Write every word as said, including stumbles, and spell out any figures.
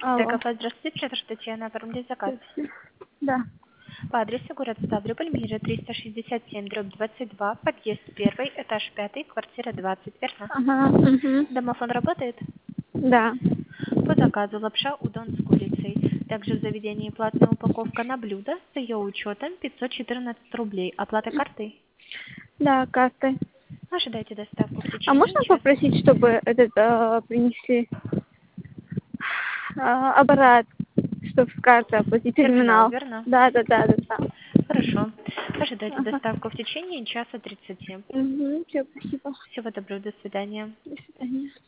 Т Алло. К Ф, здравствуйте, это Татьяна, оформлять заказ. Здравствуйте. Да. По адресу город Ставрополь, мира триста шестьдесят семь, дробь двадцать два, подъезд первый, этаж пятый, квартира двадцать, верно? Ага. Угу. Домофон работает? Да. По заказу лапша удон с курицей. Также в заведении платная упаковка на блюдо с ее учетом пятьсот четырнадцать рублей. Оплата картой? Да, картой. Ожидайте доставку в А течение можно часа. попросить, чтобы этот э, принесли э, аппарат, чтобы с карты оплатить Терминал, терминал? верно? Да, да, да, да, да. Хорошо. Ожидайте Ага. доставку в течение часа тридцати. Угу. Все, спасибо. Всего доброго, до свидания. До свидания.